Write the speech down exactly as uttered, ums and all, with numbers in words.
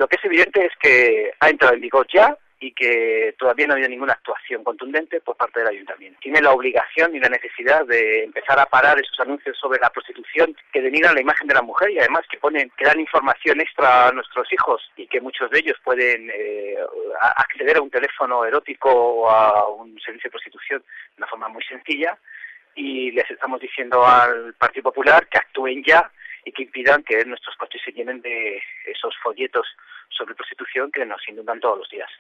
lo que es evidente es que ha entrado en vigor ya y que todavía no ha habido ninguna actuación contundente por parte del ayuntamiento. Tiene la obligación y la necesidad de empezar a parar esos anuncios sobre la prostitución que denigran la imagen de la mujer y además que ponen, que dan información extra a nuestros hijos y que muchos de ellos pueden eh, acceder a un teléfono erótico o a un servicio de prostitución de una forma muy sencilla, y les estamos diciendo al Partido Popular que actúen ya y que impidan que nuestros coches se llenen de esos folletos sobre prostitución que nos inundan todos los días.